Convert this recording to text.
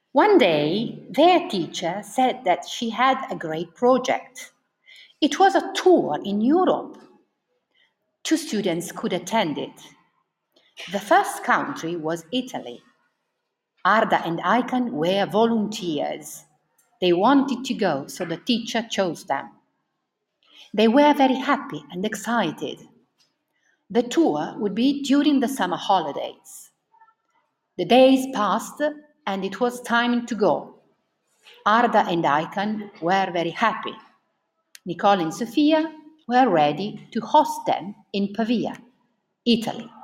One day, their teacher said that she had a great project. It was a tour in Europe. Two students could attend it. The first country was Italy. Arda and Ikan were volunteers. They wanted to go, so the teacher chose them. They were very happy and excited. The tour would be during the summer holidays. The days passed and it was time to go. Arda and Ikan were very happy. Nicole and Sofia were ready to host them in Pavia, Italy.